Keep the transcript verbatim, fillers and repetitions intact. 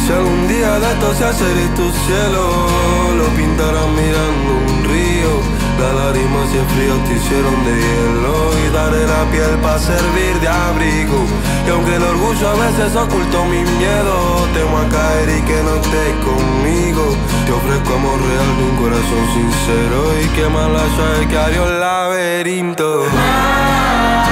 Si algún día de esto se hace de tu cielo, lo pintarás mirando un río. Las lágrimas y el frío te hicieron de hielo y daré la piel para servir de abrigo. Y aunque el orgullo a veces ocultó mi miedo, temo a caer y que no estés conmigo. Te ofrezco amor real de un corazón sincero y que más la llave que abrió el laberinto.